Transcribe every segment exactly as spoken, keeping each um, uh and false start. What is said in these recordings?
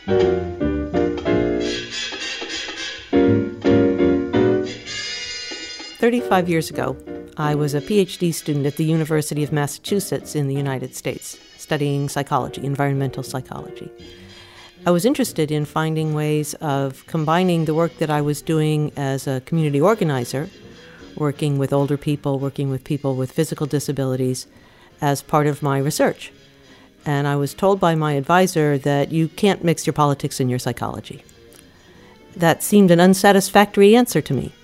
thirty-five years ago, I was a PhD student at the University of Massachusetts in the United States, studying psychology, environmental psychology. I was interested in finding ways of combining the work that I was doing as a community organizer, working with older people, working with people with physical disabilities, as part of my research. And I was told by my advisor that you can't mix your politics and your psychology. That seemed an unsatisfactory answer to me.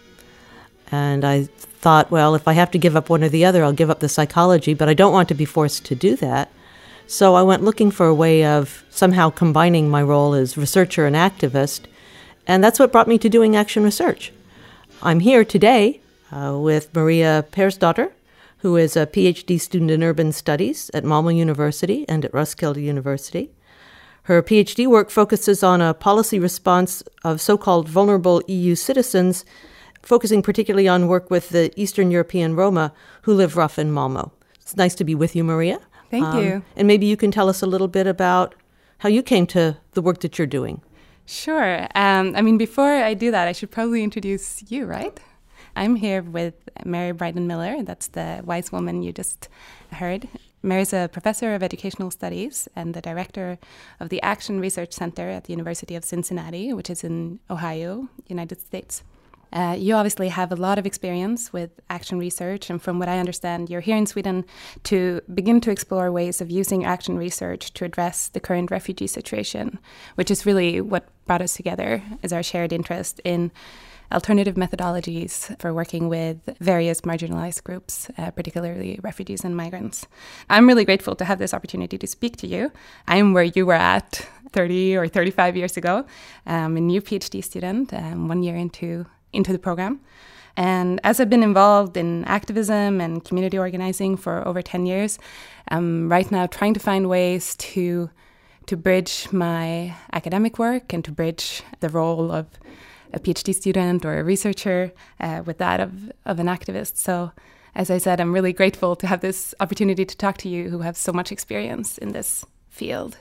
And I thought, well, if I have to give up one or the other, I'll give up the psychology, but I don't want to be forced to do that. So I went looking for a way of somehow combining my role as researcher and activist, and that's what brought me to doing action research. I'm here today uh, with Maria Persdotter, who is a PhD student in urban studies at Malmo University and at Roskilde University. Her PhD work focuses on a policy response of so-called vulnerable E U citizens, focusing particularly on work with the Eastern European Roma who live rough in Malmo. It's nice to be with you, Maria. Thank um, you. And maybe you can tell us a little bit about how you came to the work that you're doing. Sure. Um, I mean, before I do that, I should probably introduce you, right? I'm here with Mary Bryden Miller. That's the wise woman you just heard. Mary's a professor of educational studies and the director of the Action Research Center at the University of Cincinnati, which is in Ohio, United States. Uh, you obviously have a lot of experience with action research, and from what I understand, you're here in Sweden to begin to explore ways of using action research to address the current refugee situation, which is really what brought us together, is our shared interest in alternative methodologies for working with various marginalized groups, uh, particularly refugees and migrants. I'm really grateful to have this opportunity to speak to you. I'm where you were at thirty or thirty-five years ago. I'm a new PhD student, um, one year into into the program. And as I've been involved in activism and community organizing for over ten years, I'm right now trying to find ways to to bridge my academic work and to bridge the role of a PhD student or a researcher uh, with that of, of an activist. So as I said, I'm really grateful to have this opportunity to talk to you who have so much experience in this field.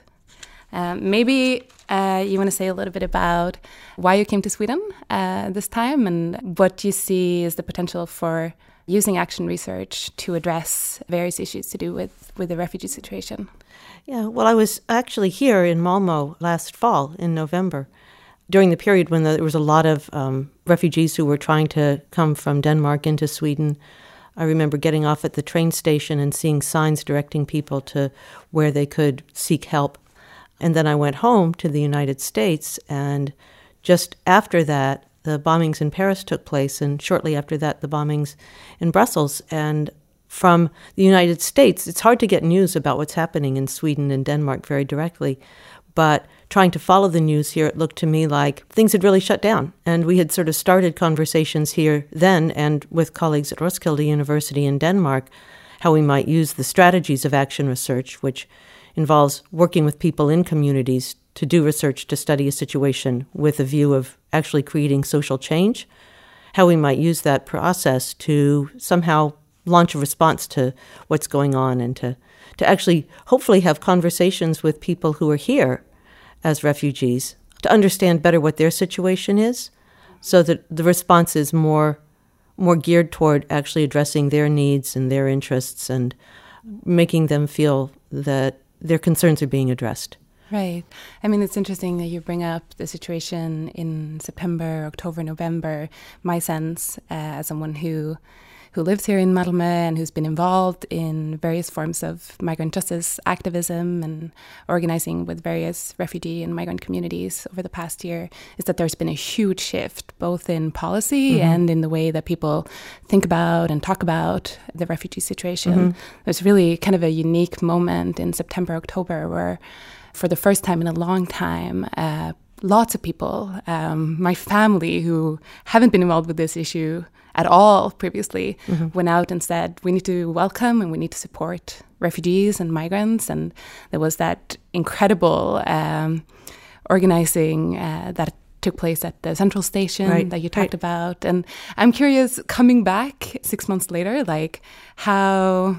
Um, maybe uh, you want to say a little bit about why you came to Sweden uh, this time and what you see as the potential for using action research to address various issues to do with, with the refugee situation. Yeah, well, I was actually here in Malmo last fall in November, during the period when there was a lot of um, refugees who were trying to come from Denmark into Sweden. I remember getting off at the train station and seeing signs directing people to where they could seek help. And then I went home to the United States, and just after that, the bombings in Paris took place, and shortly after that, the bombings in Brussels. And from the United States, it's hard to get news about what's happening in Sweden and Denmark very directly, but trying to follow the news here, it looked to me like things had really shut down. And we had sort of started conversations here then, and with colleagues at Roskilde University in Denmark, how we might use the strategies of action research, which involves working with people in communities to do research to study a situation with a view of actually creating social change, how we might use that process to somehow launch a response to what's going on and to, to actually hopefully have conversations with people who are here as refugees to understand better what their situation is so that the response is more, more geared toward actually addressing their needs and their interests and making them feel that their concerns are being addressed. Right. I mean, it's interesting that you bring up the situation in September, October, November. My sense, uh, as someone who who lives here in Malmö and who's been involved in various forms of migrant justice activism and organizing with various refugee and migrant communities over the past year, is that there's been a huge shift, both in policy mm-hmm. and in the way that people think about and talk about the refugee situation. Mm-hmm. There's really kind of a unique moment in September, October, where for the first time in a long time, uh, lots of people, um, my family who haven't been involved with this issue at all previously, mm-hmm. went out and said, we need to welcome and we need to support refugees and migrants. And there was that incredible um, organizing uh, that took place at the central station right. that you talked right. about. And I'm curious, coming back six months later, like how...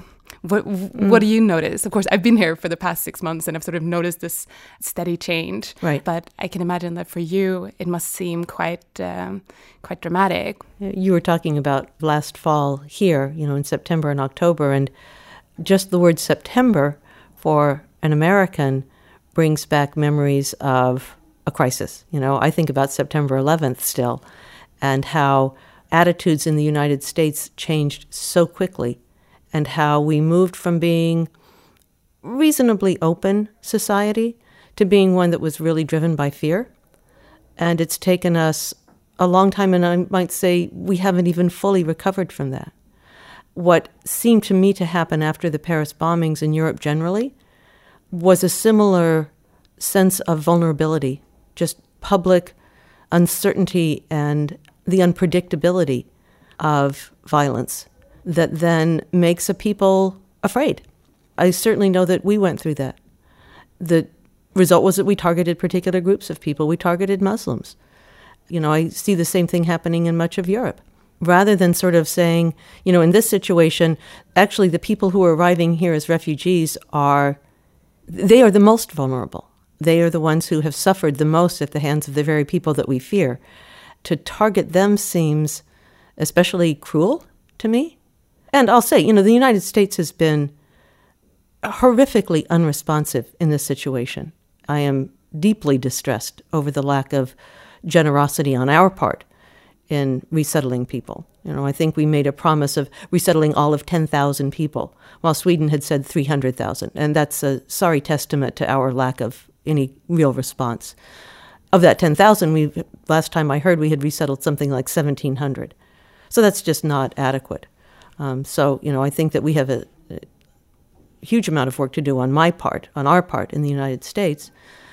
What Mm. what do you notice? Of course, I've been here for the past six months and I've sort of noticed this steady change. Right. But I can imagine that for you, it must seem quite um, quite dramatic. You were talking about last fall here, you know, in September and October, and just the word September for an American brings back memories of a crisis. You know, I think about September eleventh still, and how attitudes in the United States changed so quickly, and how we moved from being reasonably open society to being one that was really driven by fear. And it's taken us a long time, and I might say we haven't even fully recovered from that. What seemed to me to happen after the Paris bombings in Europe generally was a similar sense of vulnerability, just public uncertainty and the unpredictability of violence that then makes a people afraid. I certainly know that we went through that. The result was that we targeted particular groups of people. We targeted Muslims. You know, I see the same thing happening in much of Europe. Rather than sort of saying, you know, in this situation, actually the people who are arriving here as refugees are, they are the most vulnerable. They are the ones who have suffered the most at the hands of the very people that we fear. To target them seems especially cruel to me. And I'll say, you know, the United States has been horrifically unresponsive in this situation. I am deeply distressed over the lack of generosity on our part in resettling people. You know, I think we made a promise of resettling all of ten thousand people, while Sweden had said three hundred thousand. And that's a sorry testament to our lack of any real response. Of that ten thousand, we last time I heard we had resettled something like seventeen hundred. So that's just not adequate. Um, so, you know, I think that we have a, a huge amount of work to do on my part, on our part in the United States.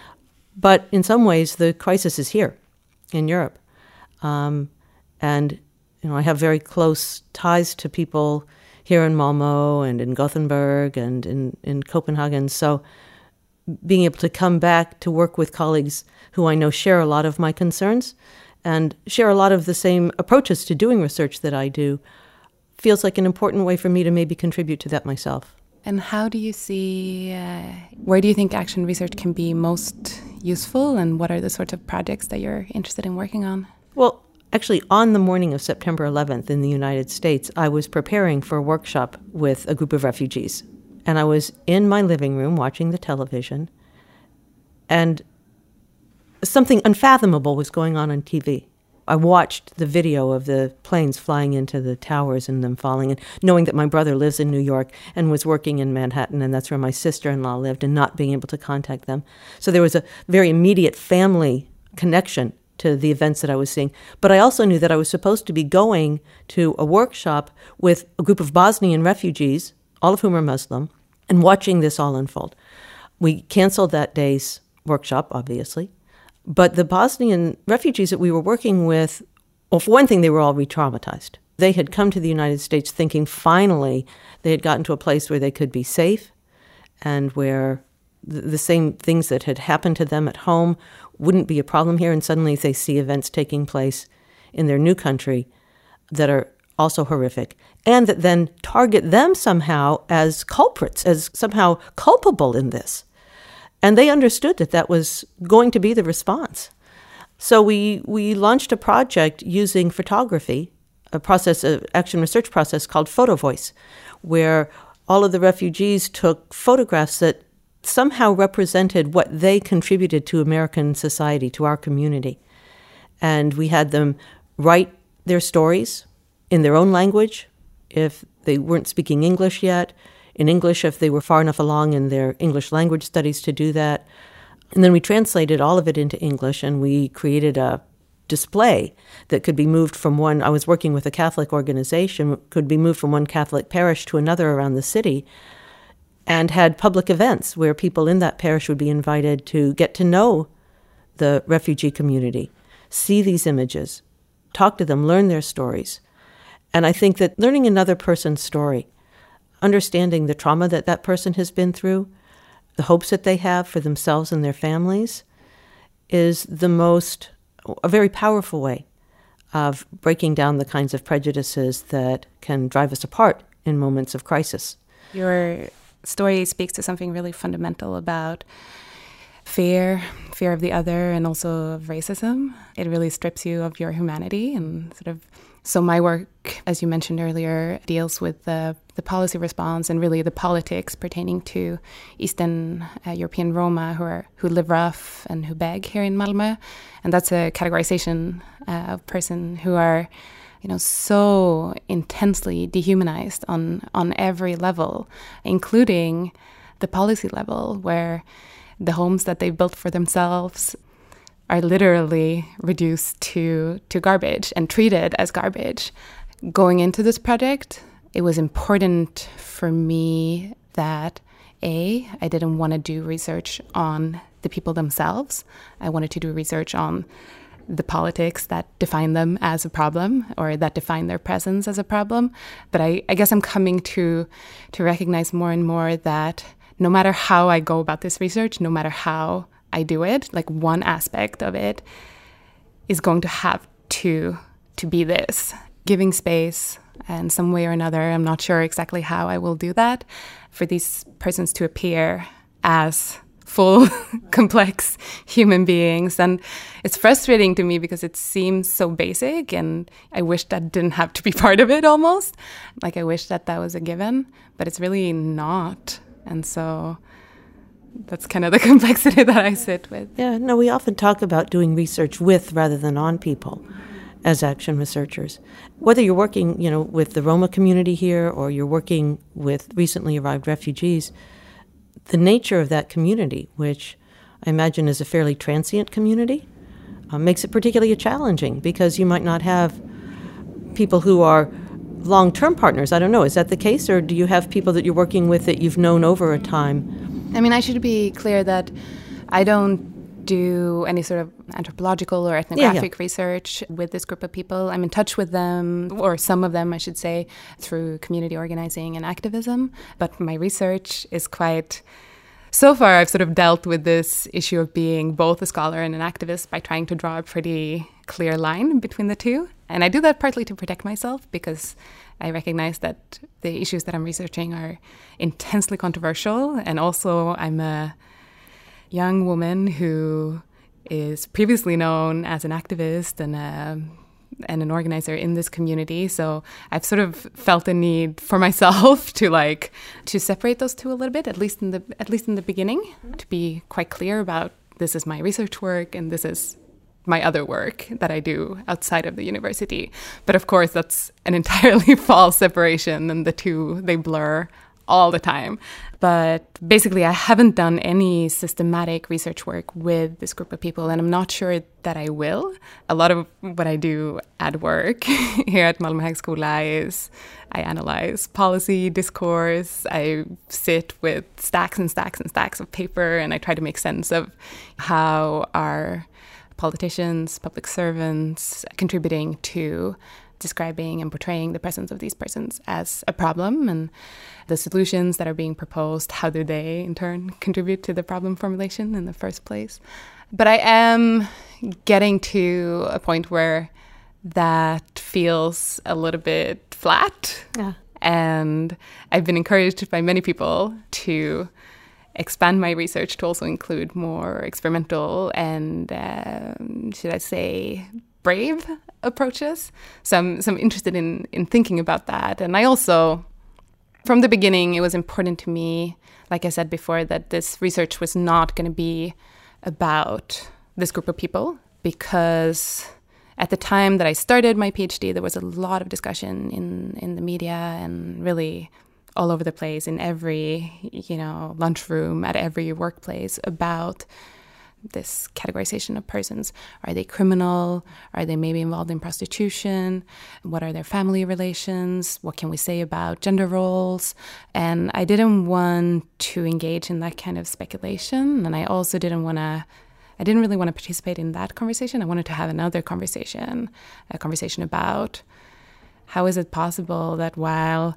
But in some ways, the crisis is here in Europe. Um, and, you know, I have very close ties to people here in Malmö and in Gothenburg and in, in Copenhagen. So being able to come back to work with colleagues who I know share a lot of my concerns and share a lot of the same approaches to doing research that I do feels like an important way for me to maybe contribute to that myself. And how do you see, uh, where do you think action research can be most useful, and what are the sorts of projects that you're interested in working on? Well, actually, on the morning of September eleventh in the United States, I was preparing for a workshop with a group of refugees. And I was in my living room watching the television, and something unfathomable was going on on T V. I watched the video of the planes flying into the towers and them falling, and knowing that my brother lives in New York and was working in Manhattan, and that's where my sister-in-law lived, and not being able to contact them. So there was a very immediate family connection to the events that I was seeing. But I also knew that I was supposed to be going to a workshop with a group of Bosnian refugees, all of whom are Muslim, and watching this all unfold. We canceled that day's workshop, obviously. But the Bosnian refugees that we were working with, well, for one thing, they were all re-traumatized. They had come to the United States thinking finally they had gotten to a place where they could be safe and where th- the same things that had happened to them at home wouldn't be a problem here. And suddenly they see events taking place in their new country that are also horrific, and that then target them somehow as culprits, as somehow culpable in this. And they understood that that was going to be the response. So we we launched a project using photography, a process, an action research process called Photo Voice, where all of the refugees took photographs that somehow represented what they contributed to American society, to our community. And we had them write their stories in their own language, if they weren't speaking English yet, in English if they were far enough along in their English language studies to do that. And then we translated all of it into English, and we created a display that could be moved from one, I was working with a Catholic organization, could be moved from one Catholic parish to another around the city, and had public events where people in that parish would be invited to get to know the refugee community, see these images, talk to them, learn their stories. And I think that learning another person's story, understanding the trauma that that person has been through, the hopes that they have for themselves and their families, is the most, a very powerful way of breaking down the kinds of prejudices that can drive us apart in moments of crisis. Your story speaks to something really fundamental about fear, fear of the other, and also of racism. It really strips you of your humanity and sort of. So my work, as you mentioned earlier, deals with the, the policy response and really the politics pertaining to Eastern uh, European Roma who are who live rough and who beg here in Malmö, and that's a categorization uh, of person who are, you know, so intensely dehumanized on on every level, including the policy level, where the homes that they've built for themselves are literally reduced to, to garbage and treated as garbage. Going into this project, it was important for me that, A, I didn't want to do research on the people themselves. I wanted to do research on the politics that define them as a problem or that define their presence as a problem. But I, I guess I'm coming to to recognize more and more that no matter how I go about this research, no matter how I do it, like one aspect of it is going to have to to be this, giving space in some way or another. I'm not sure exactly how I will do that, for these persons to appear as full, complex human beings. And it's frustrating to me because it seems so basic, and I wish that didn't have to be part of it almost. Like I wish that that was a given, but it's really not. And so that's kind of the complexity that I sit with. Yeah, no, we often talk about doing research with rather than on people as action researchers. Whether you're working, you know, with the Roma community here or you're working with recently arrived refugees, the nature of that community, which I imagine is a fairly transient community, uh, makes it particularly challenging because you might not have people who are long-term partners. I don't know, is that the case, or do you have people that you're working with that you've known over a time? I mean, I should be clear that I don't do any sort of anthropological or ethnographic yeah, yeah. research with this group of people. I'm in touch with them, or some of them, I should say, through community organizing and activism. But my research is quite... So far, I've sort of dealt with this issue of being both a scholar and an activist by trying to draw a pretty clear line between the two. And I do that partly to protect myself because I recognize that the issues that I'm researching are intensely controversial. And also I'm a young woman who is previously known as an activist and a, and an organizer in this community. So I've sort of felt the need for myself to like to separate those two a little bit, at least in the at least in the beginning, to be quite clear about this is my research work and this is my other work that I do outside of the university. But of course, that's an entirely false separation, and the two, they blur all the time. But basically, I haven't done any systematic research work with this group of people, and I'm not sure that I will. A lot of what I do at work here at Malmö Högskola is I analyze policy, discourse, I sit with stacks and stacks and stacks of paper, and I try to make sense of how our politicians, public servants, contributing to describing and portraying the presence of these persons as a problem, and the solutions that are being proposed, how do they in turn contribute to the problem formulation in the first place. But I am getting to a point where that feels a little bit flat. Yeah. And I've been encouraged by many people to expand my research to also include more experimental and, um, should I say, brave approaches. So I'm, so I'm interested in, in thinking about that. And I also, from the beginning, it was important to me, like I said before, that this research was not going to be about this group of people, because at the time that I started my PhD, there was a lot of discussion in, in the media and really all over the place, in every, you know, lunchroom, at every workplace, about this categorization of persons. Are they criminal? Are they maybe involved in prostitution? What are their family relations? What can we say about gender roles? And I didn't want to engage in that kind of speculation. And I also didn't want to, I didn't really want to participate in that conversation. I wanted to have another conversation, a conversation about how is it possible that while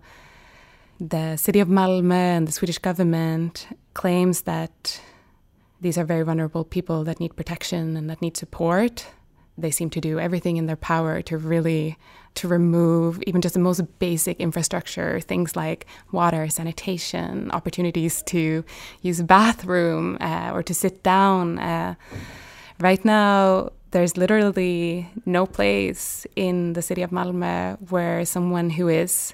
the city of Malmö and the Swedish government claims that these are very vulnerable people that need protection and that need support, They seem to do everything in their power to really to remove even just the most basic infrastructure, things like water, sanitation, opportunities to use a bathroom uh, or to sit down. Uh, right now, there's literally no place in the city of Malmö where someone who is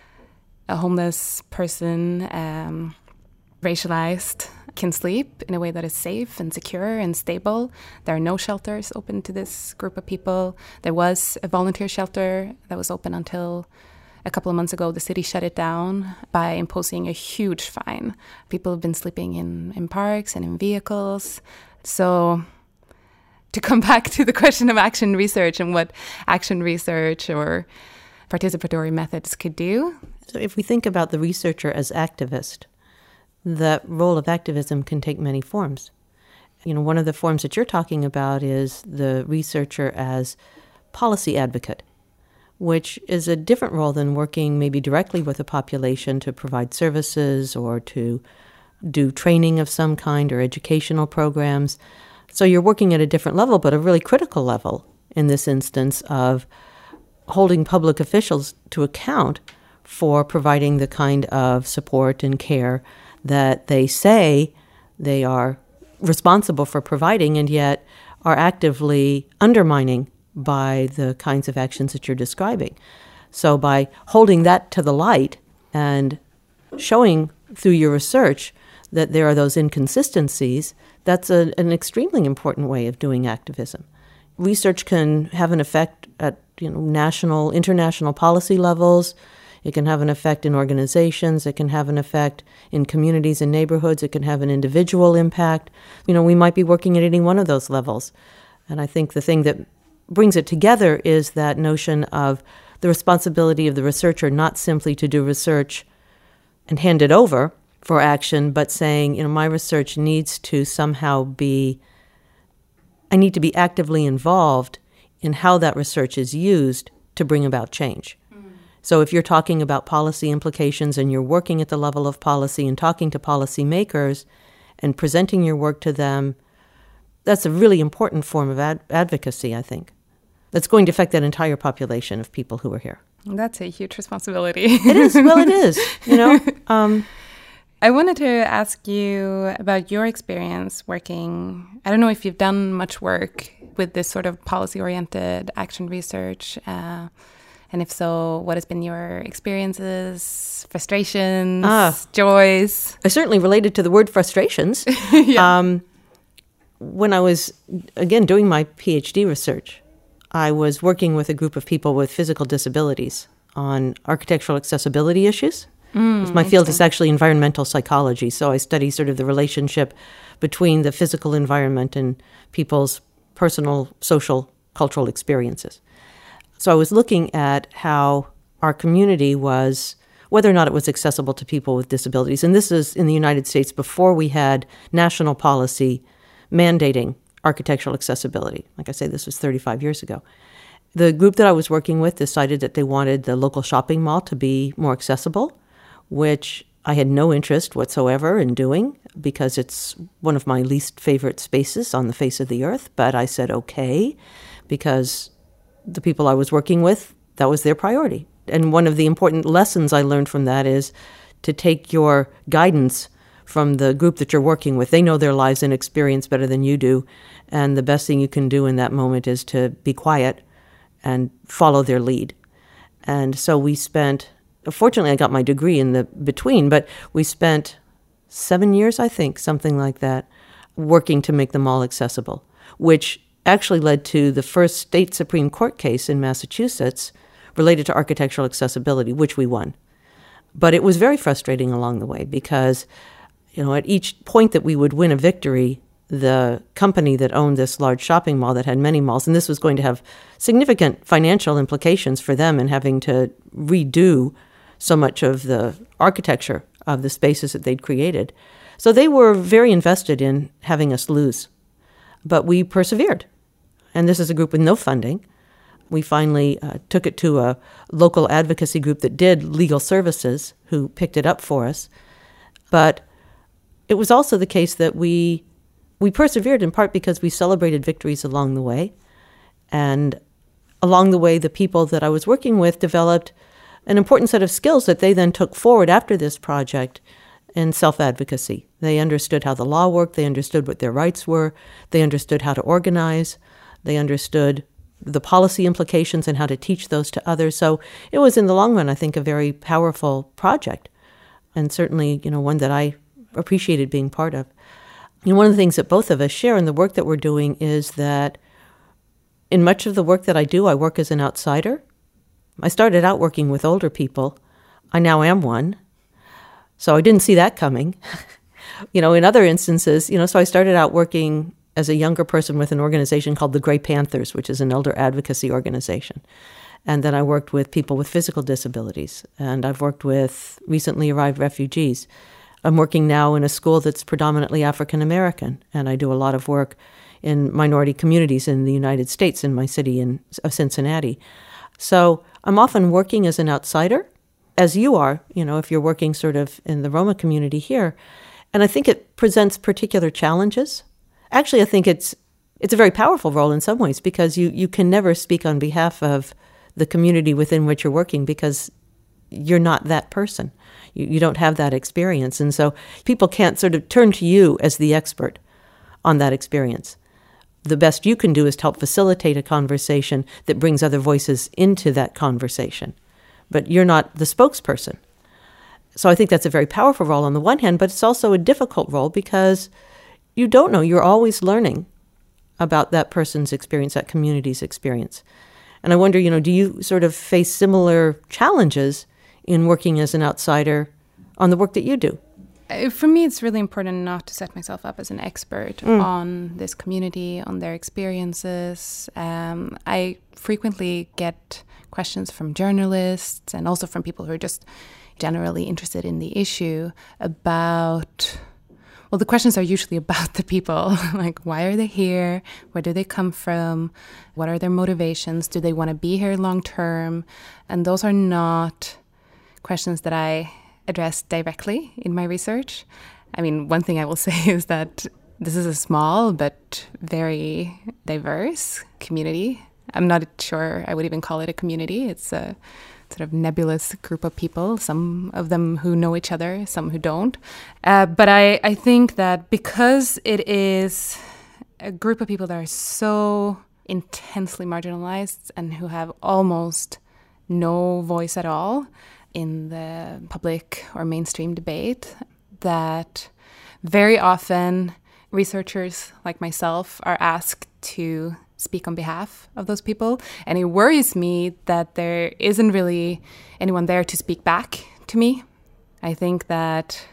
a homeless person, um, racialized, can sleep in a way that is safe and secure and stable. There are no shelters open to this group of people. There was a volunteer shelter that was open until a couple of months ago. The city shut it down by imposing a huge fine. People have been sleeping in, in parks and in vehicles. So to come back to the question of action research and what action research or participatory methods could do. So if we think about the researcher as activist, the role of activism can take many forms. You know, one of the forms that you're talking about is the researcher as policy advocate, which is a different role than working maybe directly with a population to provide services or to do training of some kind or educational programs. So you're working at a different level, but a really critical level in this instance of holding public officials to account for providing the kind of support and care that they say they are responsible for providing and yet are actively undermining by the kinds of actions that you're describing. So by holding that to the light and showing through your research that there are those inconsistencies, that's a, an extremely important way of doing activism. Research can have an effect at you know national, international policy levels. It can have an effect in organizations. It can have an effect in communities and neighborhoods. It can have an individual impact. You know, we might be working at any one of those levels. And I think the thing that brings it together is that notion of the responsibility of the researcher not simply to do research and hand it over for action, but saying, you know, my research needs to somehow be, I need to be actively involved in how that research is used to bring about change. So if you're talking about policy implications and you're working at the level of policy and talking to policymakers and presenting your work to them, that's a really important form of ad- advocacy, I think. That's going to affect that entire population of people who are here. That's a huge responsibility. It is. Well, it is. You know. Um, I wanted to ask you about your experience working. I don't know if you've done much work with this sort of policy-oriented action research. Uh, And if so, what has been your experiences, frustrations, ah, joys? I certainly related to the word frustrations. yeah. um, when I was, again, doing my PhD research, I was working with a group of people with physical disabilities on architectural accessibility issues. Mm, my field is actually environmental psychology, so I study sort of the relationship between the physical environment and people's personal, social, cultural experiences. So I was looking at how our community was, whether or not it was accessible to people with disabilities. And this is in the United States before we had national policy mandating architectural accessibility. Like I say, this was thirty-five years ago. The group that I was working with decided that they wanted the local shopping mall to be more accessible, which I had no interest whatsoever in doing because it's one of my least favorite spaces on the face of the earth. But I said, okay, because the people I was working with, that was their priority. And one of the important lessons I learned from that is to take your guidance from the group that you're working with. They know their lives and experience better than you do. And the best thing you can do in that moment is to be quiet and follow their lead. And so we spent, fortunately I got my degree in the between, but we spent seven years, I think, something like that, working to make them all accessible, which actually led to the first state Supreme Court case in Massachusetts related to architectural accessibility, which we won. But it was very frustrating along the way because, you know, at each point that we would win a victory, the company that owned this large shopping mall that had many malls, and this was going to have significant financial implications for them in having to redo so much of the architecture of the spaces that they'd created. So they were very invested in having us lose. But we persevered. And this is a group with no funding. We finally uh, took it to a local advocacy group that did legal services who picked it up for us. But it was also the case that we we persevered in part because we celebrated victories along the way. And along the way, the people that I was working with developed an important set of skills that they then took forward after this project in self-advocacy. They understood how the law worked. They understood what their rights were. They understood how to organize. They understood the policy implications and how to teach those to others. So it was, in the long run, I think, a very powerful project, and certainly, you know, one that I appreciated being part of. And one of the things that both of us share in the work that we're doing is that in much of the work that I do, I work as an outsider. I started out working with older people. I now am one. So I didn't see that coming. You know, in other instances, you know, so I started out working as a younger person with an organization called the Grey Panthers, which is an elder advocacy organization. And then I worked with people with physical disabilities. And I've worked with recently arrived refugees. I'm working now in a school that's predominantly African American, and I do a lot of work in minority communities in the United States, in my city in, of Cincinnati. So I'm often working as an outsider, as you are, you know, if you're working sort of in the Roma community here. And I think it presents particular challenges. Actually, I think it's it's a very powerful role in some ways, because you, you can never speak on behalf of the community within which you're working, because you're not that person. You, you don't have that experience. And so people can't sort of turn to you as the expert on that experience. The best you can do is to help facilitate a conversation that brings other voices into that conversation. But you're not the spokesperson. So I think that's a very powerful role on the one hand, but it's also a difficult role because you don't know. You're always learning about that person's experience, that community's experience. And I wonder, you know, do you sort of face similar challenges in working as an outsider on the work that you do? For me, it's really important not to set myself up as an expert mm. on this community, on their experiences. Um, I frequently get questions from journalists and also from people who are just generally interested in the issue about, well, the questions are usually about the people, like why are they here? Where do they come from? What are their motivations? Do they want to be here long term? And those are not questions that I address directly in my research. I mean, one thing I will say is that this is a small but very diverse community. I'm not sure I would even call it a community. It's a sort of nebulous group of people, some of them who know each other, some who don't. Uh, but I, I think that because it is a group of people that are so intensely marginalized and who have almost no voice at all in the public or mainstream debate, that very often researchers like myself are asked to speak on behalf of those people. And it worries me that there isn't really anyone there to speak back to me. I think that,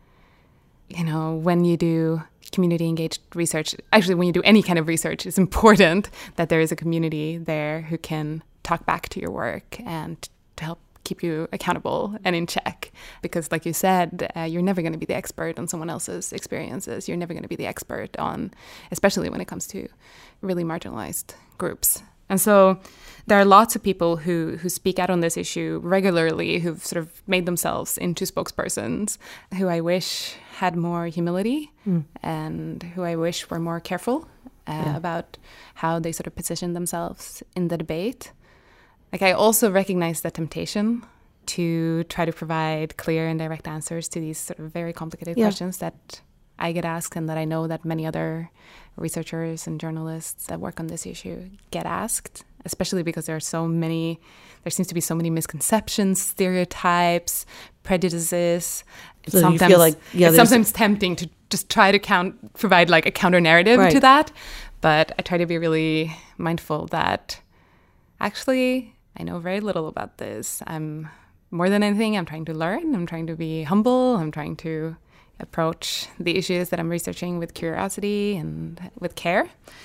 you know, when you do community engaged research, actually when you do any kind of research, it's important that there is a community there who can talk back to your work and to help keep you accountable and in check. Because like you said, uh, you're never going to be the expert on someone else's experiences. You're never going to be the expert on, especially when it comes to really marginalized groups. And so there are lots of people who, who speak out on this issue regularly, who've sort of made themselves into spokespersons, who I wish had more humility mm. and who I wish were more careful uh, yeah. about how they sort of position themselves in the debate. Like, I also recognize the temptation to try to provide clear and direct answers to these sort of very complicated yeah. questions that I get asked and that I know that many other researchers and journalists that work on this issue get asked, especially because there are so many, there seems to be so many misconceptions, stereotypes, prejudices. It's so sometimes, you feel like, yeah, it's sometimes tempting to just try to count, provide like a counter narrative right. to that. But I try to be really mindful that actually I know very little about this. I'm more than anything, I'm trying to learn. I'm trying to be humble. I'm trying to approach the issues that I'm researching with curiosity and with care.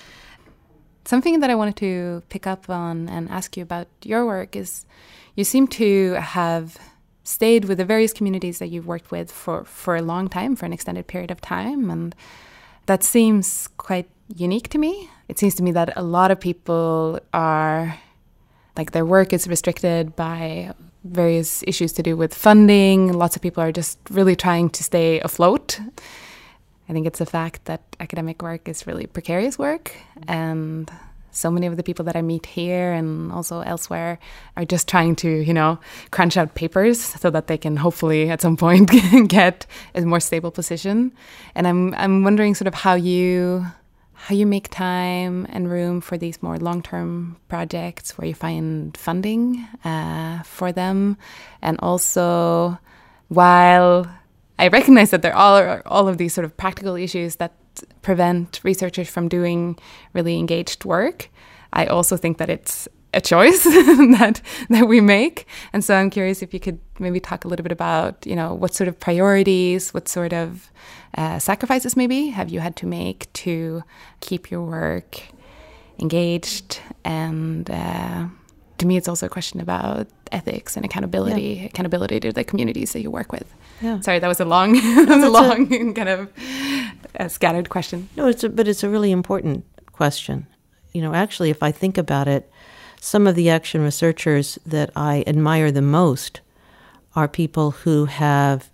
Something that I wanted to pick up on and ask you about your work is you seem to have stayed with the various communities that you've worked with for, for a long time, for an extended period of time. And that seems quite unique to me. It seems to me that a lot of people are, like, their work is restricted by various issues to do with funding. Lots of people are just really trying to stay afloat. I think it's a fact that academic work is really precarious work. And so many of the people that I meet here and also elsewhere are just trying to, you know, crunch out papers so that they can hopefully at some point get a more stable position. And I'm I'm wondering sort of how you how you make time and room for these more long-term projects where you find funding uh, for them, and also while I recognize that there are all of these sort of practical issues that prevent researchers from doing really engaged work, I also think that it's a choice that that we make. And so I'm curious if you could maybe talk a little bit about, you know, what sort of priorities, what sort of uh, sacrifices maybe have you had to make to keep your work engaged. And uh, to me, it's also a question about ethics and accountability, yeah. accountability to the communities that you work with. Yeah. Sorry, that was a long, that was a long a, kind of uh, scattered question. No, it's a, but it's a really important question. You know, actually, if I think about it, some of the action researchers that I admire the most are people who have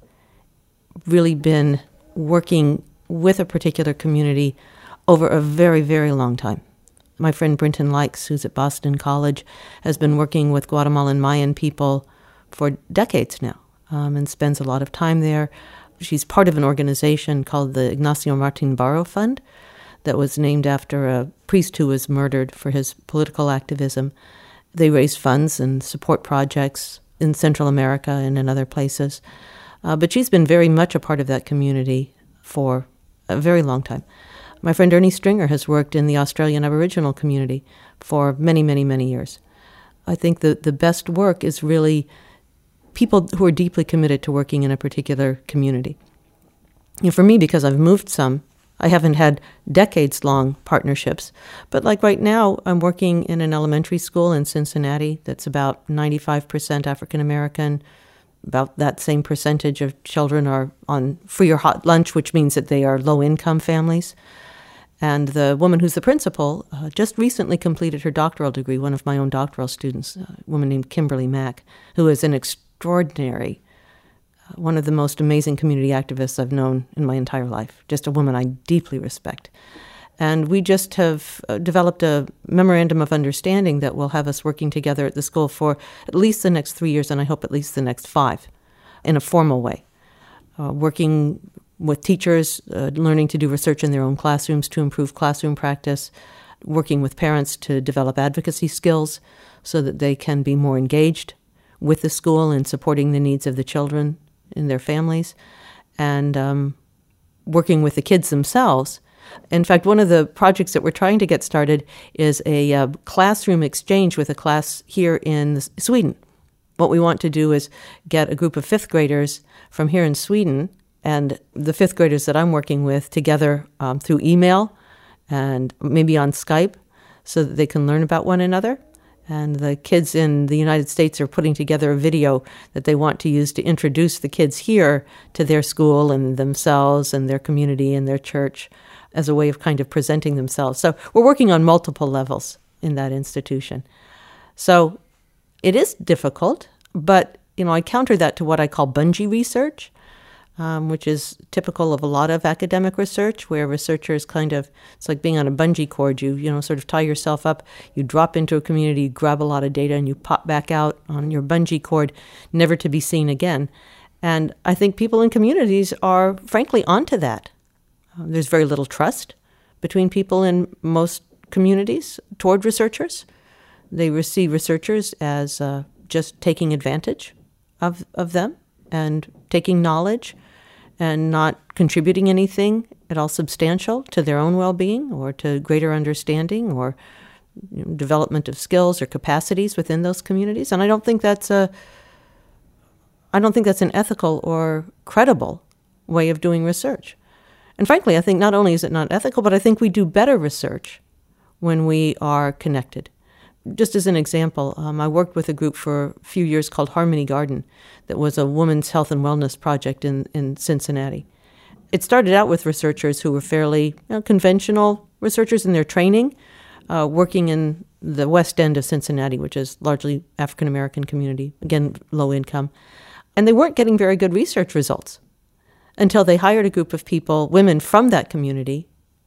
really been working with a particular community over a very, very long time. My friend Brinton Likes, who's at Boston College, has been working with Guatemalan Mayan people for decades now, um, and spends a lot of time there. She's part of an organization called the Ignacio Martin Barro Fund that was named after a priest who was murdered for his political activism. They raise funds and support projects in Central America and in other places. Uh, but she's been very much a part of that community for a very long time. My friend Ernie Stringer has worked in the Australian Aboriginal community for many, many, many years. I think the, the best work is really people who are deeply committed to working in a particular community. You know, for me, because I've moved some, I haven't had decades-long partnerships. But like right now, I'm working in an elementary school in Cincinnati that's about ninety-five percent African-American. About that same percentage of children are on free or hot lunch, which means that they are low-income families. And the woman who's the principal uh, just recently completed her doctoral degree, one of my own doctoral students, a woman named Kimberly Mack, who is an extraordinary, uh, one of the most amazing community activists I've known in my entire life, just a woman I deeply respect. And we just have uh, developed a memorandum of understanding that will have us working together at the school for at least the next three years, and I hope at least the next five, in a formal way, uh, working with teachers, uh, learning to do research in their own classrooms to improve classroom practice, working with parents to develop advocacy skills so that they can be more engaged with the school and supporting the needs of the children and their families, and um, working with the kids themselves. In fact, one of the projects that we're trying to get started is a uh, classroom exchange with a class here in Sweden. What we want to do is get a group of fifth graders from here in Sweden and the fifth graders that I'm working with together um, through email and maybe on Skype so that they can learn about one another. And the kids in the United States are putting together a video that they want to use to introduce the kids here to their school and themselves and their community and their church as a way of kind of presenting themselves. So we're working on multiple levels in that institution. So it is difficult, but you know, I counter that to what I call bungee research, um, which is typical of a lot of academic research, where researchers kind of, it's like being on a bungee cord. You, you know, sort of tie yourself up, you drop into a community, you grab a lot of data, and you pop back out on your bungee cord, never to be seen again. And I think people in communities are, frankly, onto that. Uh, there's very little trust between people in most communities toward researchers. They receive researchers as uh, just taking advantage of, of them and taking knowledge and not contributing anything at all substantial to their own well-being or to greater understanding or you know, development of skills or capacities within those communities. And I don't think that's a, I don't think that's an ethical or credible way of doing research. And frankly, I think not only is it not ethical, but I think we do better research when we are connected. Just as an example, um, I worked with a group for a few years called Harmony Garden that was a women's health and wellness project in, in Cincinnati. It started out with researchers who were fairly you know, conventional researchers in their training, uh, working in the west end of Cincinnati, which is largely African-American community, again, low income. And they weren't getting very good research results until they hired a group of people, women from that community,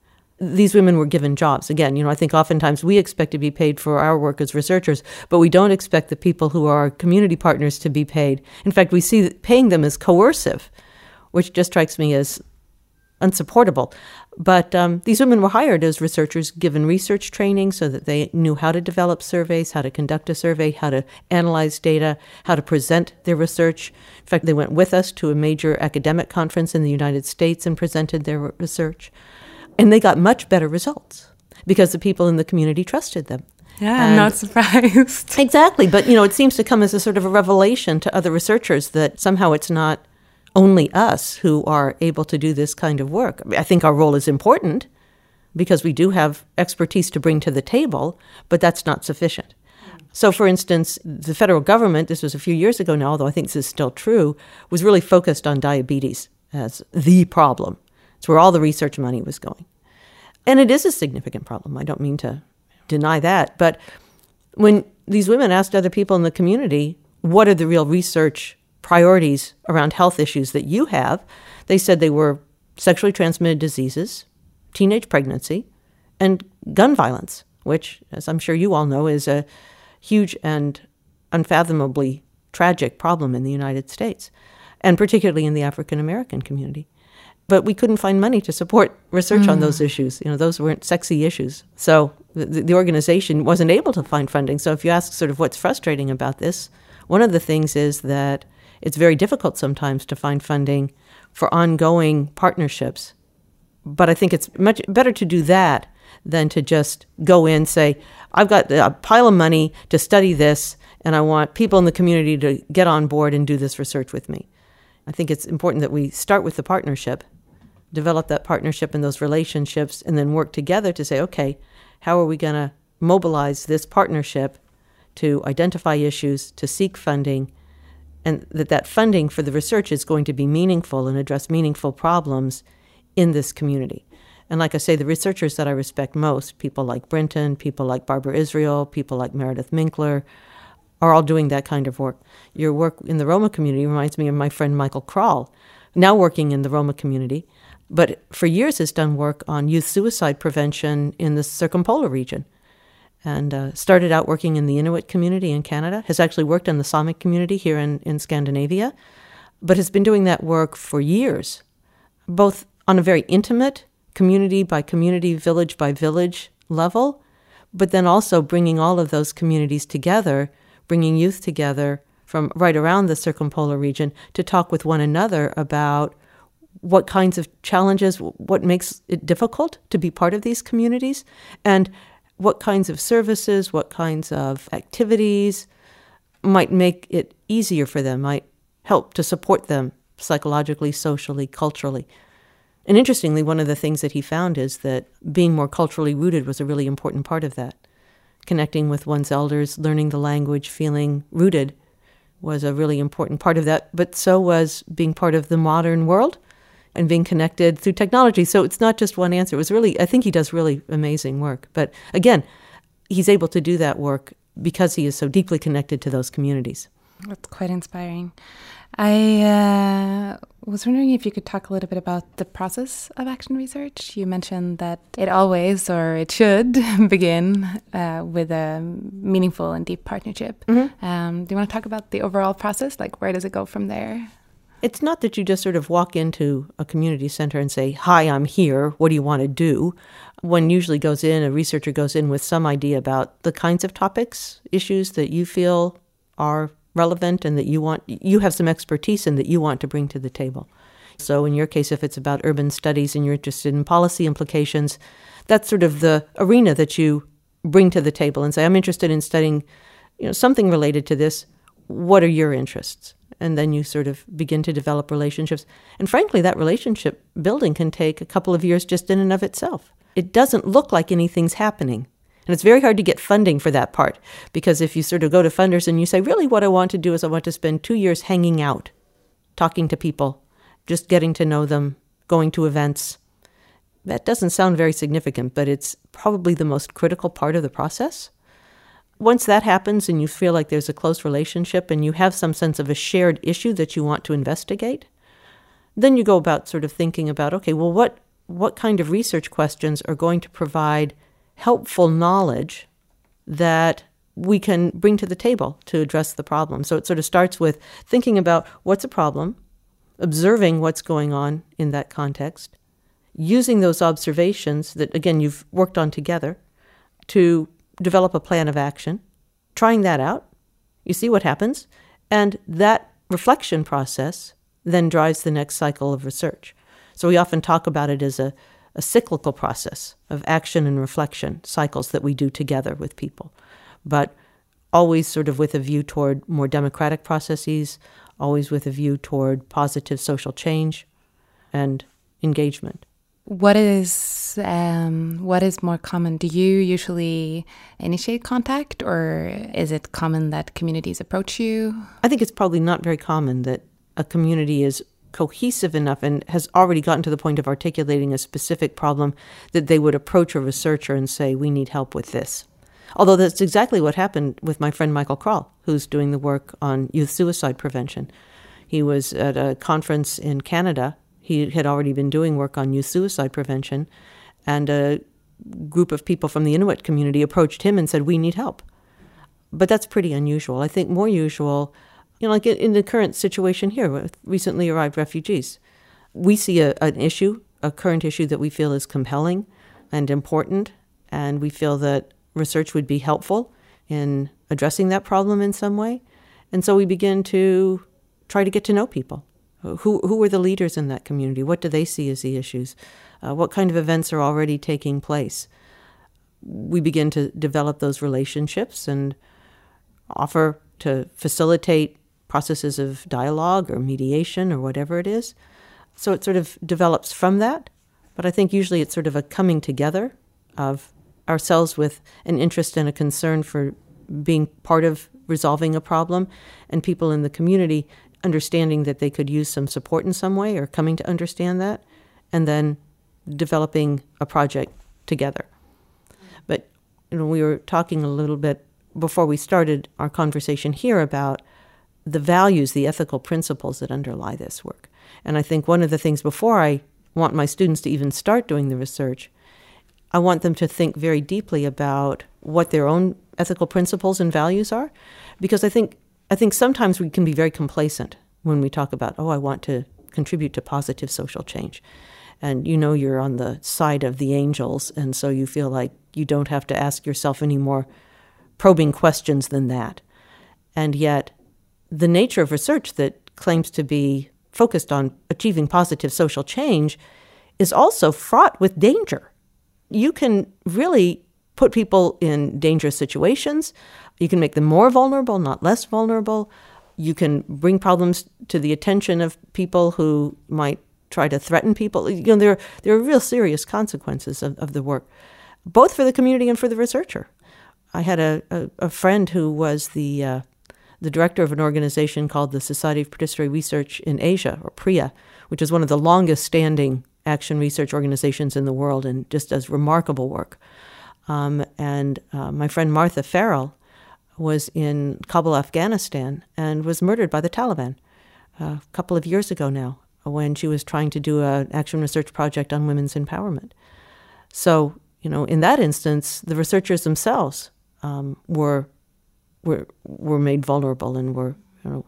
these women were given jobs. Again, you know, I think oftentimes we expect to be paid for our work as researchers, but we don't expect the people who are our community partners to be paid. In fact, we see that paying them as coercive, which just strikes me as unsupportable. But um, these women were hired as researchers, given research training so that they knew how to develop surveys, how to conduct a survey, how to analyze data, how to present their research. In fact, they went with us to a major academic conference in the United States and presented their research. And they got much better results because the people in the community trusted them. Yeah, and I'm not surprised. Exactly. But, you know, it seems to come as a sort of a revelation to other researchers that somehow it's not only us who are able to do this kind of work. I mean, I think our role is important because we do have expertise to bring to the table, but that's not sufficient. So, for instance, the federal government, this was a few years ago now, although I think this is still true, was really focused on diabetes as the problem. It's where all the research money was going. And it is a significant problem. I don't mean to deny that. But when these women asked other people in the community, what are the real research priorities around health issues that you have, they said they were sexually transmitted diseases, teenage pregnancy, and gun violence, which, as I'm sure you all know, is a huge and unfathomably tragic problem in the United States, and particularly in the African American community. But we couldn't find money to support research mm. on those issues. You know, those weren't sexy issues. So the, the organization wasn't able to find funding. So if you ask sort of what's frustrating about this, one of the things is that it's very difficult sometimes to find funding for ongoing partnerships. But I think it's much better to do that than to just go in and say, I've got a pile of money to study this, and I want people in the community to get on board and do this research with me. I think it's important that we start with the partnership, develop that partnership and those relationships, and then work together to say, okay, how are we going to mobilize this partnership to identify issues, to seek funding, and that that funding for the research is going to be meaningful and address meaningful problems in this community. And like I say, the researchers that I respect most, people like Brinton, people like Barbara Israel, people like Meredith Minkler, are all doing that kind of work. Your work in the Roma community reminds me of my friend Michael Kroll, now working in the Roma community, but for years has done work on youth suicide prevention in the circumpolar region. And uh, started out working in the Inuit community in Canada, has actually worked in the Samic community here in, in Scandinavia, but has been doing that work for years, both on a very intimate community by community, village by village level, but then also bringing all of those communities together, bringing youth together from right around the circumpolar region to talk with one another about what kinds of challenges, what makes it difficult to be part of these communities, and what kinds of services, what kinds of activities might make it easier for them, might help to support them psychologically, socially, culturally. And interestingly, one of the things that he found is that being more culturally rooted was a really important part of that. Connecting with one's elders, learning the language, feeling rooted was a really important part of that, but so was being part of the modern world and being connected through technology. So it's not just one answer. It was really, I think he does really amazing work. But again, he's able to do that work because he is so deeply connected to those communities. That's quite inspiring. I uh, was wondering if you could talk a little bit about the process of action research. You mentioned that it always, or it should, begin uh, with a meaningful and deep partnership. Mm-hmm. Um, do you want to talk about the overall process? Like, where does it go from there? It's not that you just sort of walk into a community center and say, hi, I'm here. What do you want to do? One usually goes in, a researcher goes in with some idea about the kinds of topics, issues that you feel are relevant and that you want, you have some expertise in that you want to bring to the table. So in your case, if it's about urban studies and you're interested in policy implications, that's sort of the arena that you bring to the table and say, I'm interested in studying, you know, something related to this. What are your interests? And then you sort of begin to develop relationships. And frankly, that relationship building can take a couple of years just in and of itself. It doesn't look like anything's happening. And it's very hard to get funding for that part, because if you sort of go to funders and you say, really what I want to do is I want to spend two years hanging out, talking to people, just getting to know them, going to events, that doesn't sound very significant, but it's probably the most critical part of the process. Once that happens and you feel like there's a close relationship and you have some sense of a shared issue that you want to investigate, then you go about sort of thinking about, okay, well, what what kind of research questions are going to provide helpful knowledge that we can bring to the table to address the problem. So it sort of starts with thinking about what's a problem, observing what's going on in that context, using those observations that, again, you've worked on together to develop a plan of action, trying that out, you see what happens, and that reflection process then drives the next cycle of research. So we often talk about it as a, a cyclical process of action and reflection cycles that we do together with people, but always sort of with a view toward more democratic processes, always with a view toward positive social change and engagement. What is um, what is more common? Do you usually initiate contact, or is it common that communities approach you? I think it's probably not very common that a community is cohesive enough and has already gotten to the point of articulating a specific problem that they would approach a researcher and say, we need help with this. Although that's exactly what happened with my friend Michael Kroll, who's doing the work on youth suicide prevention. He was at a conference in Canada. He had already been doing work on youth suicide prevention, and a group of people from the Inuit community approached him and said, we need help. But that's pretty unusual. I think more usual, you know, like in the current situation here with recently arrived refugees, we see a, an issue, a current issue that we feel is compelling and important, and we feel that research would be helpful in addressing that problem in some way. And so we begin to try to get to know people. Who who are the leaders in that community? What do they see as the issues? Uh, what kind of events are already taking place? We begin to develop those relationships and offer to facilitate processes of dialogue or mediation or whatever it is. So it sort of develops from that. But I think usually it's sort of a coming together of ourselves with an interest and a concern for being part of resolving a problem, and people in the community understanding that they could use some support in some way or coming to understand that, and then developing a project together. But you know, we were talking a little bit before we started our conversation here about the values, the ethical principles that underlie this work. And I think one of the things before I want my students to even start doing the research, I want them to think very deeply about what their own ethical principles and values are, because I think I think sometimes we can be very complacent when we talk about, oh, I want to contribute to positive social change. And you know you're on the side of the angels, and so you feel like you don't have to ask yourself any more probing questions than that. And yet the nature of research that claims to be focused on achieving positive social change is also fraught with danger. You can really put people in dangerous situations. You can make them more vulnerable, not less vulnerable. You can bring problems to the attention of people who might try to threaten people. You know, there, there are real serious consequences of, of the work, both for the community and for the researcher. I had a, a, a friend who was the uh, the director of an organization called the Society of Participatory Research in Asia, or PRIA, which is one of the longest-standing action research organizations in the world and just does remarkable work. Um, and uh, my friend Martha Farrell was in Kabul, Afghanistan, and was murdered by the Taliban uh, a couple of years ago now, when she was trying to do an action research project on women's empowerment. So, you know, in that instance, the researchers themselves um, were were were made vulnerable and were, you know,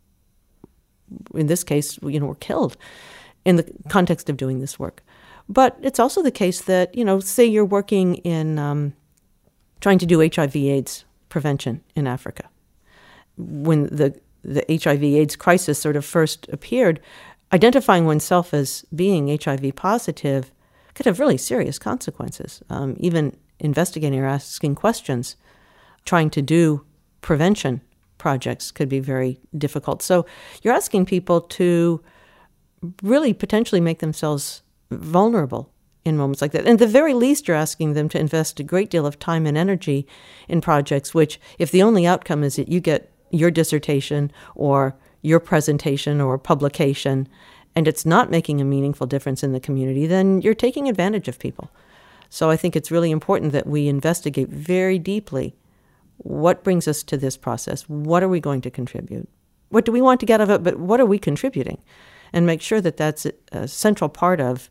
in this case, you know, were killed in the context of doing this work. But it's also the case that, you know, say you're working in um, trying to do H I V AIDS prevention in Africa. When the, the H I V AIDS crisis sort of first appeared, identifying oneself as being H I V positive could have really serious consequences. Um, even investigating or asking questions, trying to do prevention projects could be very difficult. So you're asking people to really potentially make themselves vulnerable in moments like that. And at the very least, you're asking them to invest a great deal of time and energy in projects which, if the only outcome is that you get your dissertation or your presentation or publication, and it's not making a meaningful difference in the community, then you're taking advantage of people. So I think it's really important that we investigate very deeply what brings us to this process. What are we going to contribute? What do we want to get out of it, but what are we contributing? And make sure that that's a central part of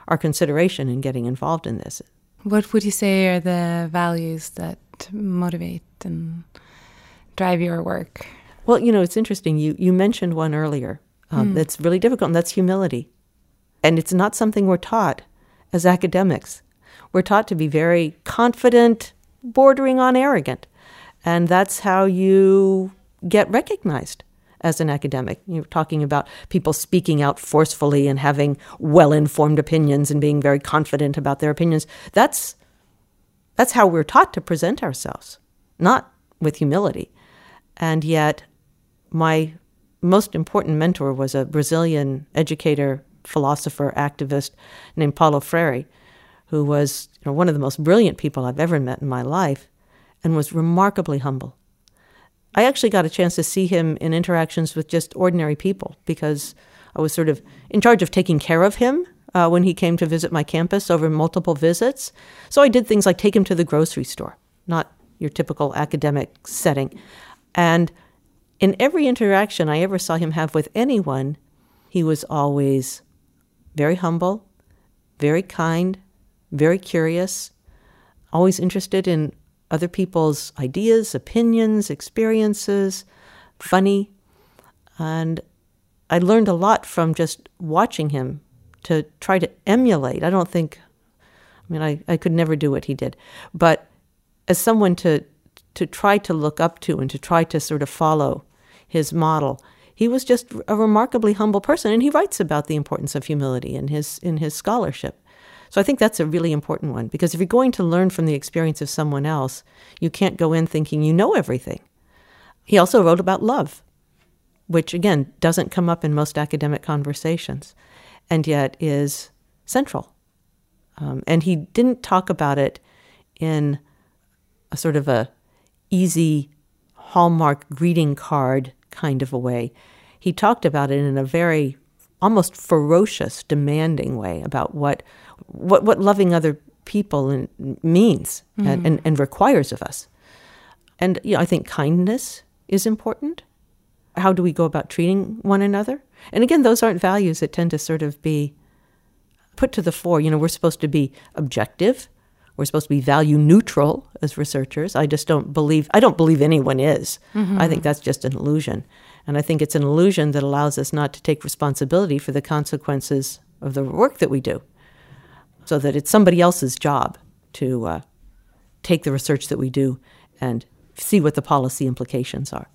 our consideration in getting involved in this. What would you say are the values that motivate and drive your work? Well, you know, it's interesting. You, you mentioned one earlier um, mm. that's really difficult, and that's humility. And it's not something we're taught as academics. We're taught to be very confident, bordering on arrogant. And that's how you get recognized as an academic. You're talking about people speaking out forcefully and having well-informed opinions and being very confident about their opinions. That's that's how we're taught to present ourselves, not with humility. And yet, my most important mentor was a Brazilian educator, philosopher, activist named Paulo Freire, who was, you know, one of the most brilliant people I've ever met in my life and was remarkably humble. I actually got a chance to see him in interactions with just ordinary people because I was sort of in charge of taking care of him uh, when he came to visit my campus over multiple visits. So I did things like take him to the grocery store, not your typical academic setting. And in every interaction I ever saw him have with anyone, he was always very humble, very kind, very curious, always interested in other people's ideas, opinions, experiences, funny. And I learned a lot from just watching him to try to emulate. I don't think, I mean, I, I could never do what he did. But as someone to to try to look up to and to try to sort of follow his model, he was just a remarkably humble person. And he writes about the importance of humility in his in his scholarship. So I think that's a really important one, because if you're going to learn from the experience of someone else, you can't go in thinking you know everything. He also wrote about love, which, again, doesn't come up in most academic conversations, and yet is central. Um, and he didn't talk about it in a sort of a easy Hallmark greeting card kind of a way. He talked about it in a very almost ferocious, demanding way about what what, what loving other people in, means mm. and, and, and requires of us. And you know, I think kindness is important. How do we go about treating one another? And again, those aren't values that tend to sort of be put to the fore. You know, we're supposed to be objective. We're supposed to be value neutral as researchers. I just don't believe, I don't believe anyone is. Mm-hmm. I think that's just an illusion. And I think it's an illusion that allows us not to take responsibility for the consequences of the work that we do, so that it's somebody else's job to uh, take the research that we do and see what the policy implications are.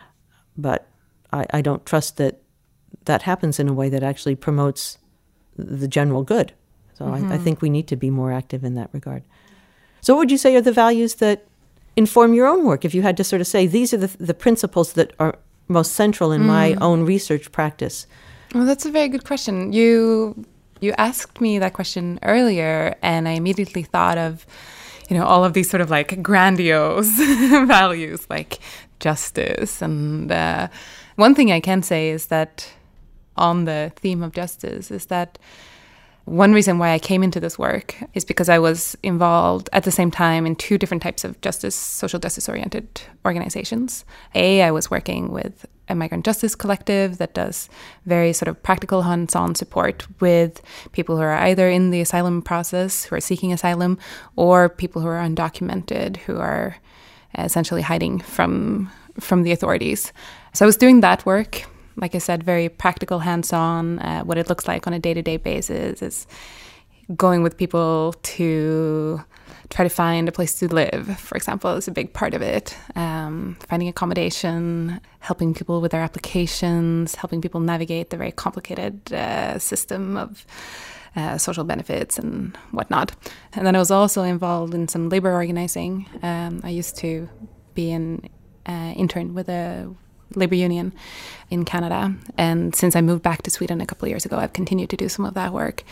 But I, I don't trust that that happens in a way that actually promotes the general good. So mm-hmm. I, I think we need to be more active in that regard. So what would you say are the values that inform your own work? If you had to sort of say, these are the, the principles that are most central in mm. my own research practice. Well, that's a very good question. You you asked me that question earlier, and I immediately thought of, you know, all of these sort of like grandiose values, like justice. And uh, one thing I can say is that on the theme of justice is that one reason why I came into this work is because I was involved at the same time in two different types of justice, social justice-oriented organizations. A, I was working with a migrant justice collective that does very sort of practical hands-on support with people who are either in the asylum process, who are seeking asylum, or people who are undocumented, who are essentially hiding from from the authorities. So I was doing that work. Like I said, very practical, hands-on. Uh, what it looks like on a day-to-day basis is going with people to try to find a place to live, for example, is a big part of it. Um, finding accommodation, helping people with their applications, helping people navigate the very complicated uh, system of uh, social benefits and whatnot. And then I was also involved in some labor organizing. Um, I used to be an uh, intern with a labor union in Canada. And since I moved back to Sweden a couple of years ago, I've continued to do some of that work.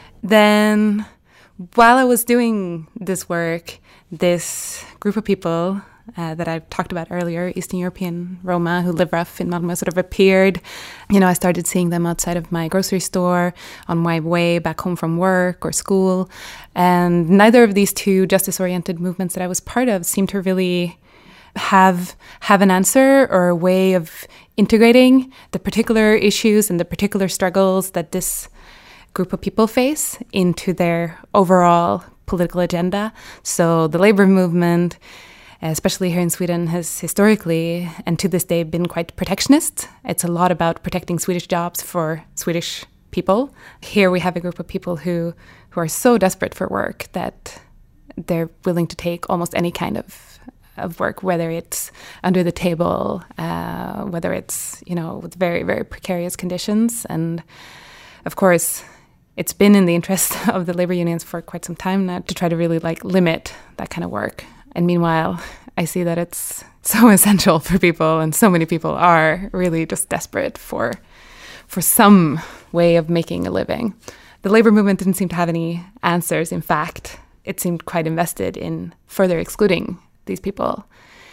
Then while I was doing this work, this group of people uh, that I talked about earlier, Eastern European Roma who live rough in Malmö, sort of appeared. You know, I started seeing them outside of my grocery store, on my way back home from work or school. And neither of these two justice-oriented movements that I was part of seemed to really have have an answer or a way of integrating the particular issues and the particular struggles that this group of people face into their overall political agenda. So the labor movement, especially here in Sweden, has historically and to this day been quite protectionist. It's a lot about protecting Swedish jobs for Swedish people. Here we have a group of people who, who are so desperate for work that they're willing to take almost any kind of of work, whether it's under the table, uh, whether it's, you know, with very, very precarious conditions. And of course, it's been in the interest of the labor unions for quite some time now to try to really like limit that kind of work. And meanwhile, I see that it's so essential for people, and so many people are really just desperate for for some way of making a living. The labor movement didn't seem to have any answers. In fact, it seemed quite invested in further excluding these people.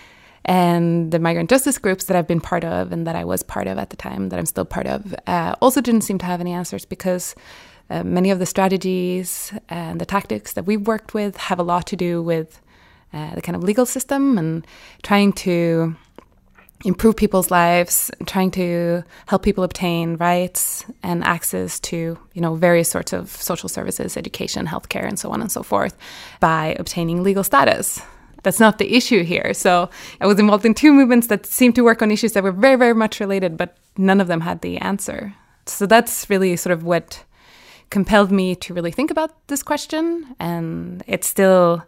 And the migrant justice groups that I've been part of and that I was part of at the time, that I'm still part of, uh, also didn't seem to have any answers, because uh, many of the strategies and the tactics that we've worked with have a lot to do with uh, the kind of legal system and trying to improve people's lives, trying to help people obtain rights and access to, you know, various sorts of social services, education, healthcare, and so on and so forth by obtaining legal status. That's not the issue here. So I was involved in two movements that seemed to work on issues that were very, very much related, but none of them had the answer. So that's really sort of what compelled me to really think about this question. And it's still,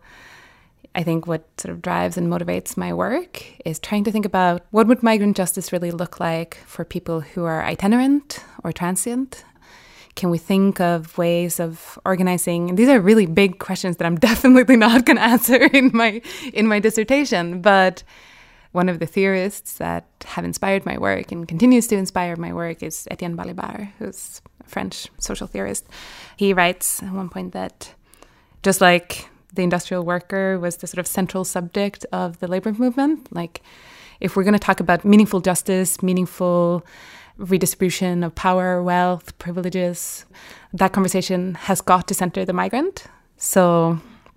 I think, what sort of drives and motivates my work is trying to think about what would migrant justice really look like for people who are itinerant or transient. Can we think of ways of organizing? And these are really big questions that I'm definitely not going to answer in my in my dissertation. But one of the theorists that have inspired my work and continues to inspire my work is Etienne Balibar, who's a French social theorist. He writes at one point that just like the industrial worker was the sort of central subject of the labor movement, like if we're going to talk about meaningful justice, meaningful redistribution of power, wealth, privileges, that conversation has got to center the migrant. So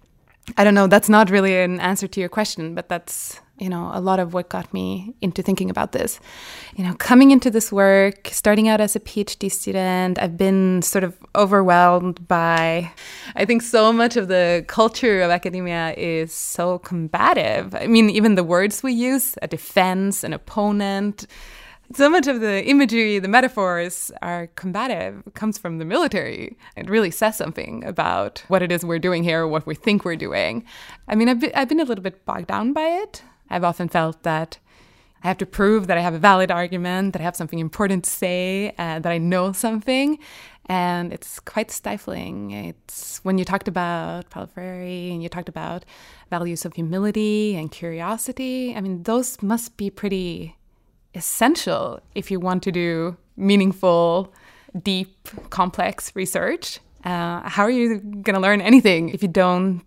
I don't know, that's not really an answer to your question, but that's, you know, a lot of what got me into thinking about this. You know, coming into this work, starting out as a PhD student, I've been sort of overwhelmed by, I think so much of the culture of academia is so combative. I mean, even the words we use, a defense, an opponent, so much of the imagery, the metaphors are combative. It comes from the military. It really says something about what it is we're doing here, what we think we're doing. I mean, I've been, I've been a little bit bogged down by it. I've often felt that I have to prove that I have a valid argument, that I have something important to say, uh, that I know something. And it's quite stifling. It's when you talked about Paulo Freire and you talked about values of humility and curiosity. I mean, those must be pretty essential if you want to do meaningful, deep, complex research. Uh, how are you going to learn anything if you don't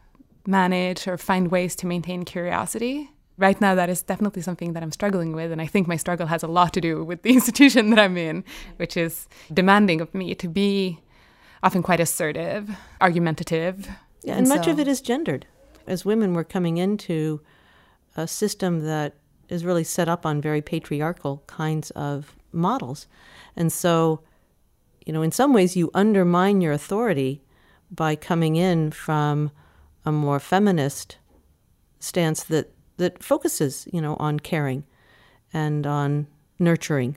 manage or find ways to maintain curiosity? Right now, that is definitely something that I'm struggling with. And I think my struggle has a lot to do with the institution that I'm in, which is demanding of me to be often quite assertive, argumentative. Yeah, and, and much so, of it is gendered. As women, we're coming into a system that is really set up on very patriarchal kinds of models. And so, you know, in some ways you undermine your authority by coming in from a more feminist stance that, that focuses, you know, on caring and on nurturing.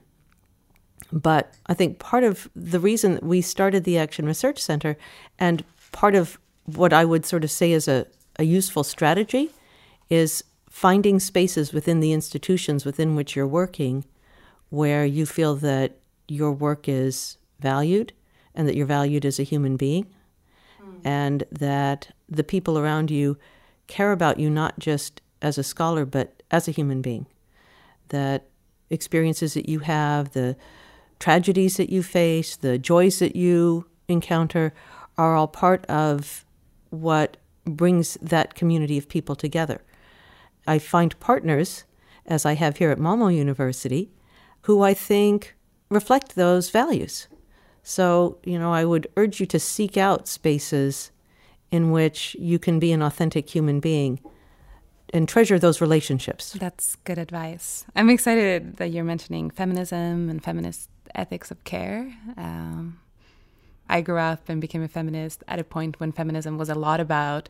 But I think part of the reason that we started the Action Research Center, and part of what I would sort of say is a, a useful strategy, is finding spaces within the institutions within which you're working where you feel that your work is valued and that you're valued as a human being, mm. and that the people around you care about you not just as a scholar but as a human being, that experiences that you have, the tragedies that you face, the joys that you encounter are all part of what brings that community of people together. I find partners, as I have here at Malmö University, who I think reflect those values. So, you know, I would urge you to seek out spaces in which you can be an authentic human being and treasure those relationships. That's good advice. I'm excited that you're mentioning feminism and feminist ethics of care. Um, I grew up and became a feminist at a point when feminism was a lot about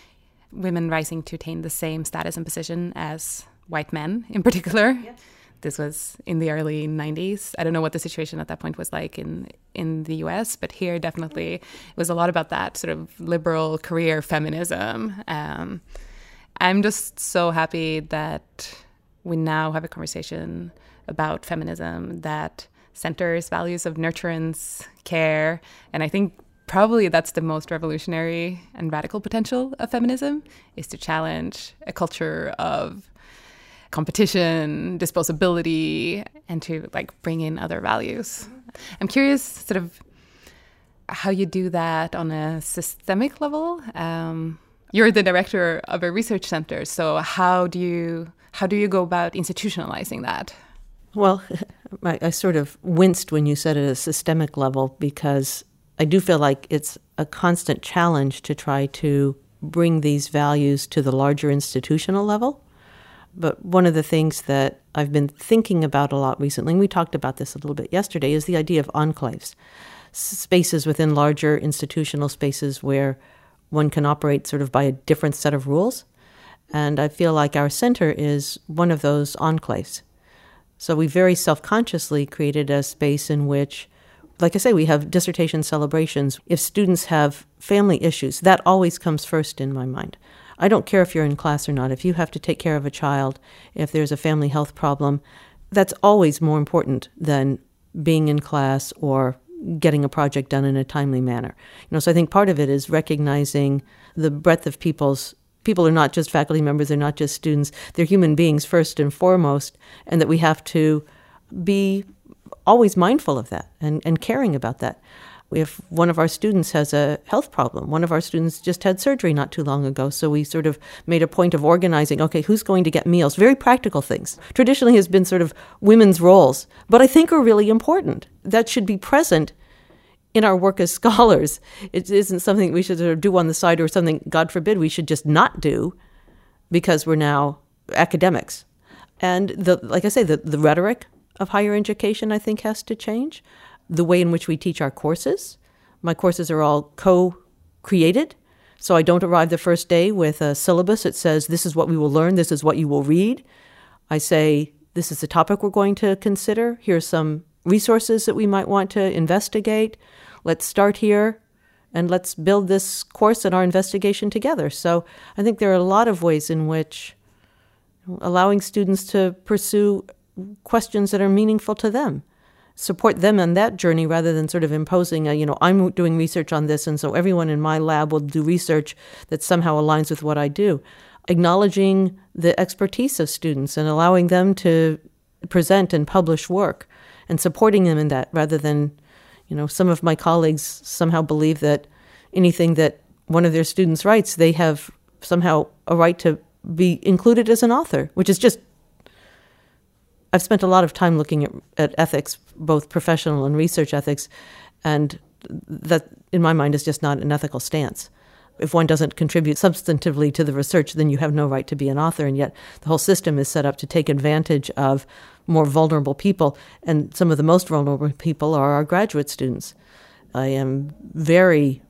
women rising to attain the same status and position as white men in particular. Yeah. This was in the early nineties. I don't know what the situation at that point was like in, in the U S, but here definitely it was a lot about that sort of liberal career feminism. Um, I'm just so happy that we now have a conversation about feminism that centers values of nurturance, care, and I think probably that's the most revolutionary and radical potential of feminism, is to challenge a culture of competition, disposability, and to like bring in other values. I'm curious sort of how you do that on a systemic level. Um, you're the director of a research center, so how do you how do you go about institutionalizing that? Well, I, I sort of winced when you said at a systemic level, because I do feel like it's a constant challenge to try to bring these values to the larger institutional level. But one of the things that I've been thinking about a lot recently, and we talked about this a little bit yesterday, is the idea of enclaves, spaces within larger institutional spaces where one can operate sort of by a different set of rules. And I feel like our center is one of those enclaves. So we very self-consciously created a space in which, like I say, we have dissertation celebrations. If students have family issues, that always comes first in my mind. I don't care if you're in class or not. If you have to take care of a child, if there's a family health problem, that's always more important than being in class or getting a project done in a timely manner. You know, so I think part of it is recognizing the breadth of people's, people are not just faculty members, they're not just students, they're human beings first and foremost, and that we have to be always mindful of that and, and caring about that. If one of our students has a health problem, one of our students just had surgery not too long ago, so we sort of made a point of organizing, okay, who's going to get meals? Very practical things. Traditionally has been sort of women's roles, but I think are really important. That should be present in our work as scholars. It isn't something we should sort of do on the side or something, God forbid, we should just not do because we're now academics. And the, like I say, the, the rhetoric of higher education, I think, has to change. The way in which we teach our courses. My courses are all co-created, so I don't arrive the first day with a syllabus that says, this is what we will learn, this is what you will read. I say, this is the topic we're going to consider. Here's some resources that we might want to investigate. Let's start here, and let's build this course and our investigation together. So I think there are a lot of ways in which allowing students to pursue questions that are meaningful to them, support them on that journey rather than sort of imposing a, you know, I'm doing research on this, and so everyone in my lab will do research that somehow aligns with what I do. Acknowledging the expertise of students and allowing them to present and publish work and supporting them in that rather than, you know, some of my colleagues somehow believe that anything that one of their students writes, they have somehow a right to be included as an author, which is just, I've spent a lot of time looking at, at ethics, both professional and research ethics, and that, in my mind, is just not an ethical stance. If one doesn't contribute substantively to the research, then you have no right to be an author, and yet the whole system is set up to take advantage of more vulnerable people, and some of the most vulnerable people are our graduate students. I am very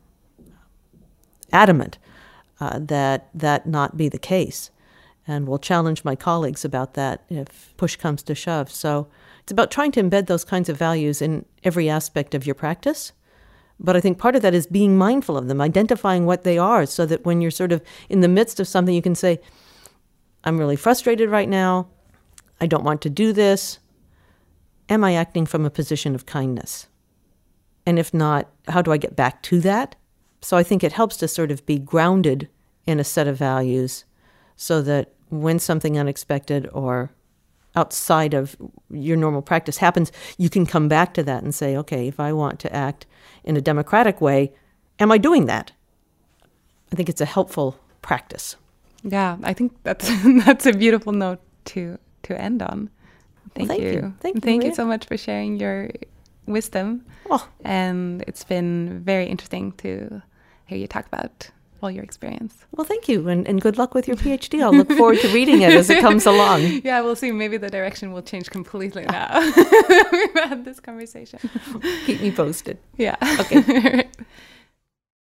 adamant uh, that that not be the case, and will challenge my colleagues about that if push comes to shove. So it's about trying to embed those kinds of values in every aspect of your practice. But I think part of that is being mindful of them, identifying what they are, so that when you're sort of in the midst of something, you can say, I'm really frustrated right now. I don't want to do this. Am I acting from a position of kindness? And if not, how do I get back to that? So I think it helps to sort of be grounded in a set of values so that when something unexpected or outside of your normal practice happens, you can come back to that and say, okay, if I want to act in a democratic way, am I doing that? I think it's a helpful practice. Yeah, I think that's that's a beautiful note to to end on. Thank, well, thank you. you. Thank you. Thank Maria. you so much for sharing your wisdom. Oh. And it's been very interesting to hear you talk about all your experience. Well, thank you, and, and good luck with your PhD. I'll look forward to reading it as it comes along. Yeah, we'll see. Maybe the direction will change completely now. We've had this conversation. Keep me posted. Yeah. Okay.